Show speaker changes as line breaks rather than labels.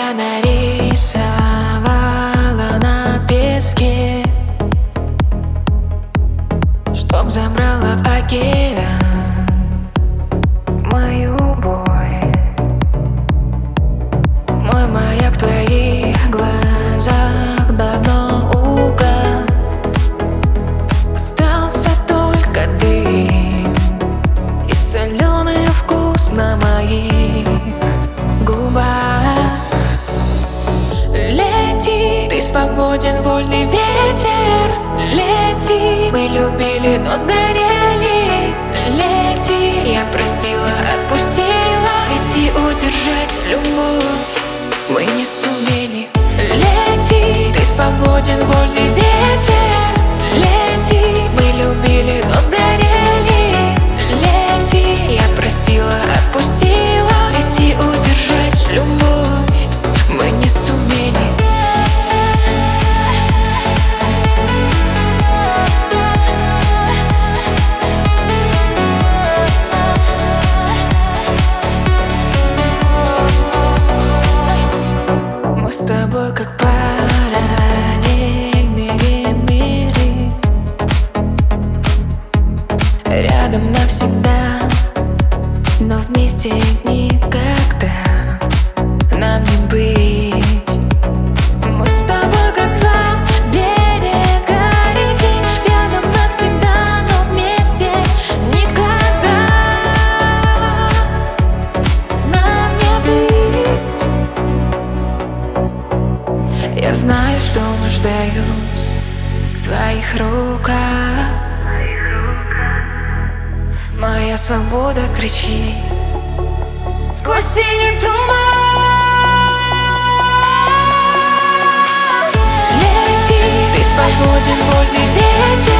я нарисовала на песке, чтоб забрала в океан мою боль. Мой маяк в твоих глазах давно угас. Остался только дым и соленый вкус на моих губах. Лети, ты свободен, вольный ветер. Лети, мы любили, но сгорели. Лети, я простила, отпустила. Лети, удержать любовь мы не сумели. Лети, ты свободен, вольный ветер. Лети, мы любили, но сгорели. Лети, я простила, отпустила. Лети, удержать любовь мы не сумели. Мы с тобой как параллельные миры, рядом навсегда, но вместе никогда нам не быть. Мы с тобой как два берега реки, рядом навсегда, но вместе никогда нам не быть. Я знаю, что нуждаюсь в твоих руках. Моя свобода кричит сквозь синий туман. Лети, ты свободен, вольный ветер.